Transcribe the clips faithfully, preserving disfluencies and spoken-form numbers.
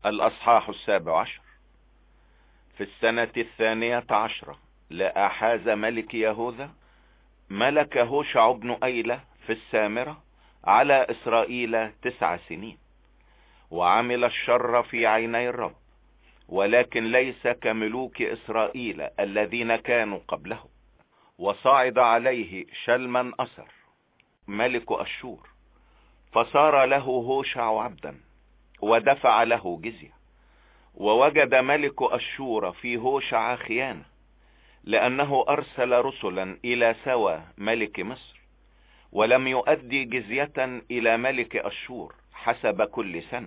الأصحاح السابع عشر. في السنة الثانية عشرة لآحاز ملك يهوذا ملك هوشع بن أيلة في السامرة على إسرائيل تسع سنين، وعمل الشر في عيني الرب، ولكن ليس كملوك إسرائيل الذين كانوا قبله. وصعد عليه شلمن أسر ملك أشور، فصار له هوشع عبدا ودفع له جزية. ووجد ملك أشور في هوشع خيانة، لأنه أرسل رسلا إلى سوى ملك مصر، ولم يؤدي جزية إلى ملك أشور حسب كل سنة.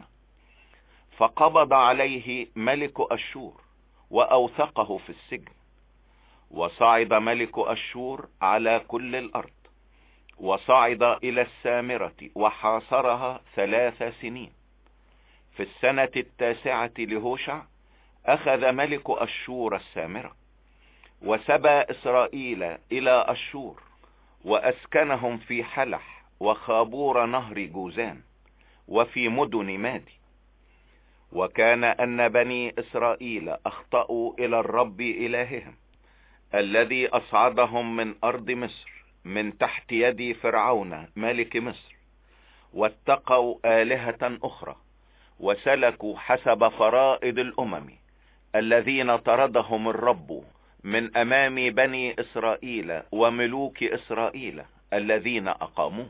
فقبض عليه ملك أشور وأوثقه في السجن. وصعد ملك أشور على كل الأرض، وصعد إلى السامرة وحاصرها ثلاث سنين. في السنة التاسعة لهوشع أخذ ملك أشور السامرة، وسبى إسرائيل إلى أشور، وأسكنهم في حلح وخابور نهر جوزان وفي مدن مادي. وكان أن بني إسرائيل أخطأوا إلى الرب إلههم الذي أصعدهم من أرض مصر من تحت يد فرعون ملك مصر، واتقوا آلهة أخرى، وسلكوا حسب فرائض الأمم الذين طردهم الرب من أمام بني إسرائيل وملوك إسرائيل الذين أقاموه.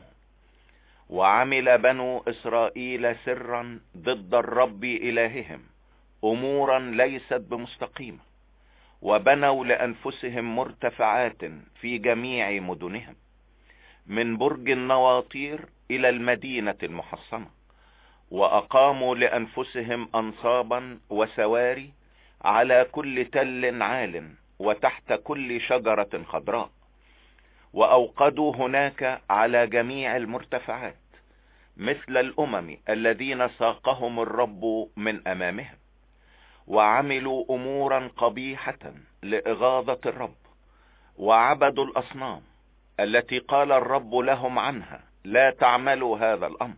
وعمل بنو إسرائيل سرا ضد الرب إلههم أمورا ليست بمستقيمة، وبنوا لأنفسهم مرتفعات في جميع مدنهم، من برج النواطير إلى المدينة المحصنة. وأقاموا لأنفسهم أنصابا وسواري على كل تل عال وتحت كل شجرة خضراء، وأوقدوا هناك على جميع المرتفعات مثل الأمم الذين ساقهم الرب من أمامهم. وعملوا أمورا قبيحة لإغاظة الرب، وعبدوا الأصنام التي قال الرب لهم عنها لا تعملوا هذا الأمر.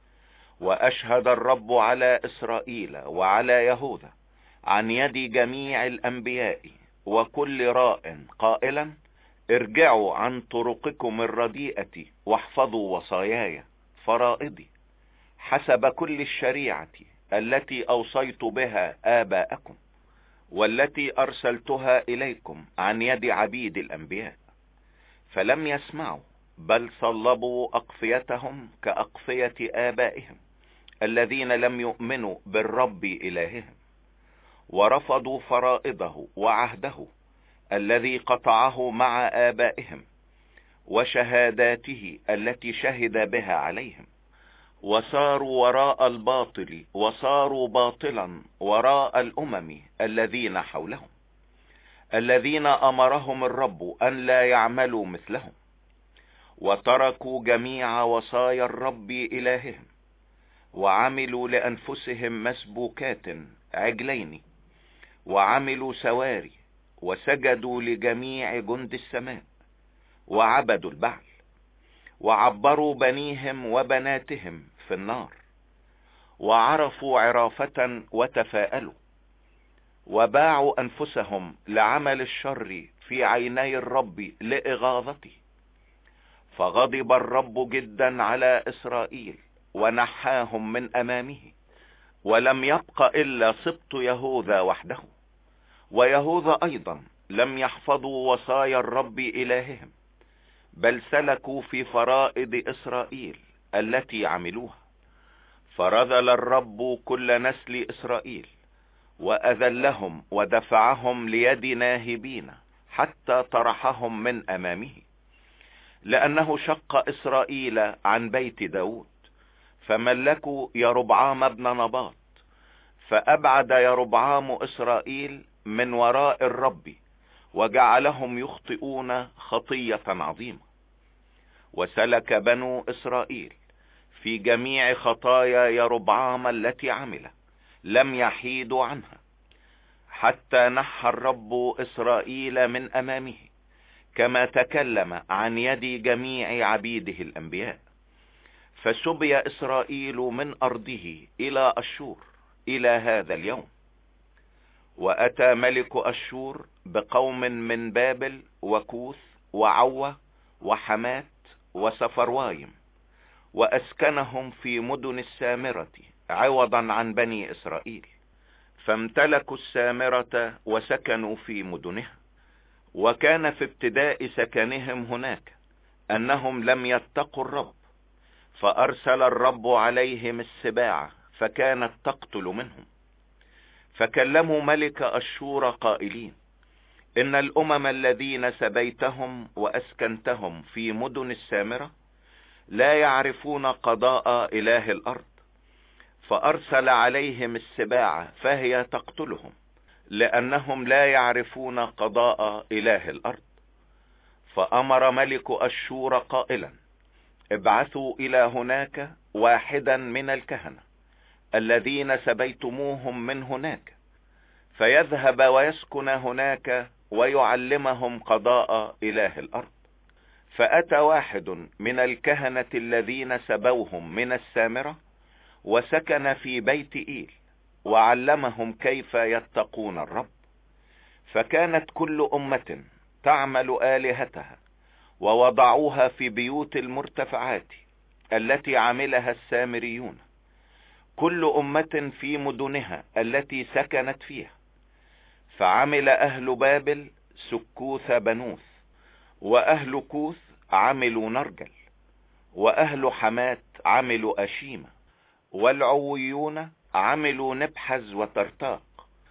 وأشهد الرب على إسرائيل وعلى يهوذا عن يد جميع الأنبياء وكل راء قائلا: ارجعوا عن طرقكم الرديئة واحفظوا وصاياي فرائضي حسب كل الشريعة التي أوصيت بها آباءكم، والتي أرسلتها إليكم عن يد عبيد الأنبياء. فلم يسمعوا، بل صلبوا أقفيتهم كأقفية آبائهم الذين لم يؤمنوا بالرب إلههم، ورفضوا فرائضه وعهده الذي قطعه مع آبائهم وشهاداته التي شهد بها عليهم. وصاروا وراء الباطل، وصاروا باطلا وراء الأمم الذين حولهم، الذين أمرهم الرب أن لا يعملوا مثلهم. وتركوا جميع وصايا الرب إلههم، وعملوا لأنفسهم مسبوكات عجلين، وعملوا سواري، وسجدوا لجميع جند السماء، وعبدوا البعل، وعبروا بنيهم وبناتهم في النار، وعرفوا عرافة وتفاءلوا، وباعوا أنفسهم لعمل الشر في عيني الرب لإغاظته. فغضب الرب جدا على إسرائيل ونحاهم من أمامه، ولم يبق إلا سبط يهوذا وحده. ويهوذا أيضا لم يحفظوا وصايا الرب إلههم، بل سلكوا في فرائض إسرائيل التي عملوها. فرذل الرب كل نسل إسرائيل، وأذلهم ودفعهم ليد ناهبين حتى طرحهم من أمامه، لأنه شق إسرائيل عن بيت داود. فملكوا يربعام بن نباط، فأبعد يربعام إسرائيل من وراء الرب، وجعلهم يخطئون خطية عظيمة. وسلك بنو إسرائيل في جميع خطايا يربعام التي عمل، لم يحيدوا عنها، حتى نحى الرب إسرائيل من أمامه، كما تكلم عن يد جميع عبيده الأنبياء. فسبي إسرائيل من أرضه إلى أشور إلى هذا اليوم. وأتى ملك أشور بقوم من بابل وكوث وعوة وحمات وسفروايم، وأسكنهم في مدن السامرة عوضا عن بني إسرائيل، فامتلكوا السامرة وسكنوا في مدنها. وكان في ابتداء سكنهم هناك أنهم لم يتقوا الرب، فأرسل الرب عليهم السباع فكانت تقتل منهم. فكلموا ملك أشور قائلين: إن الأمم الذين سبيتهم وأسكنتهم في مدن السامرة لا يعرفون قضاء إله الأرض، فأرسل عليهم السباع فهي تقتلهم، لأنهم لا يعرفون قضاء إله الأرض. فأمر ملك أشور قائلا: ابعثوا إلى هناك واحدا من الكهنة الذين سبيتموهم من هناك، فيذهب ويسكن هناك ويعلمهم قضاء إله الأرض. فأتى واحد من الكهنة الذين سبوهم من السامرة وسكن في بيت إيل، وعلمهم كيف يتقون الرب. فكانت كل أمة تعمل آلهتها، ووضعوها في بيوت المرتفعات التي عملها السامريون، كل أمة في مدنها التي سكنت فيها. فعمل أهل بابل سكوث بنوث، وأهل كوث عملوا نرجل، وأهل حمات عملوا أشيمة، والعويون عملوا نبحز وترتاق،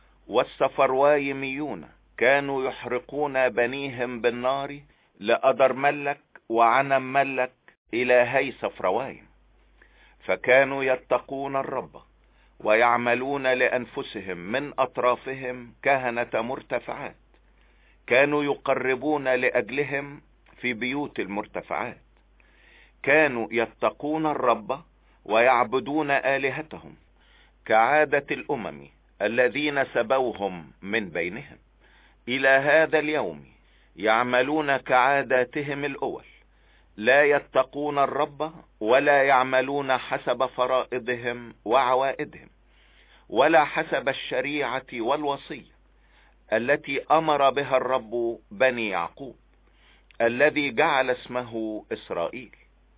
والسفروايميون كانوا يحرقون بنيهم بالنار لأدر ملك وعنم ملك إلهي سفروايم. فكانوا يتقون الرب ويعملون لأنفسهم من أطرافهم كهنة مرتفعات، كانوا يقربون لأجلهم في بيوت المرتفعات. كانوا يتقون الرب ويعبدون آلهتهم كعادة الأمم الذين سبوهم من بينهم. إلى هذا اليوم يعملون كعاداتهم الأول، لا يتقون الرب ولا يعملون حسب فرائضهم وعوائدهم، ولا حسب الشريعة والوصية التي أمر بها الرب بني يعقوب الذي جعل اسمه إسرائيل.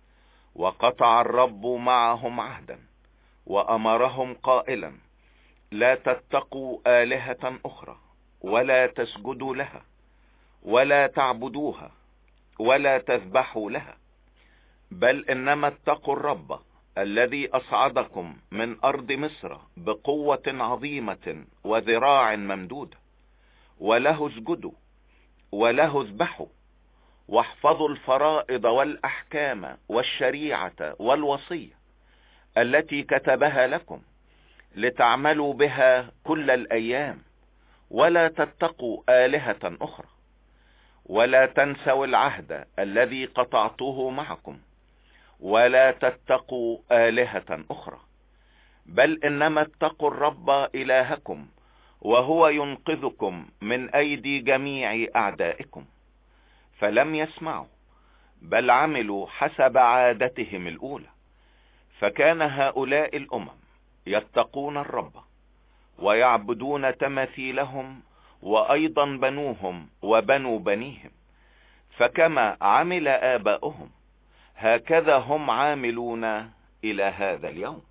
وقطع الرب معهم عهدا وأمرهم قائلا: لا تتقوا آلهة أخرى ولا تسجدوا لها ولا تعبدوها ولا تذبحوا لها، بل إنما اتقوا الرب الذي أصعدكم من أرض مصر بقوة عظيمة وذراع ممدودة، وله اسجدوا وله اذبحوا، واحفظوا الفرائض والأحكام والشريعة والوصية التي كتبها لكم لتعملوا بها كل الأيام، ولا تتقوا آلهة أخرى، ولا تنسوا العهد الذي قطعته معكم، ولا تتقوا آلهة أخرى، بل إنما اتقوا الرب إلهكم وهو ينقذكم من أيدي جميع أعدائكم. فلم يسمعوا، بل عملوا حسب عادتهم الأولى. فكان هؤلاء الأمم يتقون الرب ويعبدون تماثيلهم، وأيضا بنوهم وبنو بنيهم، فكما عمل آباؤهم هكذا هم عاملون إلى هذا اليوم.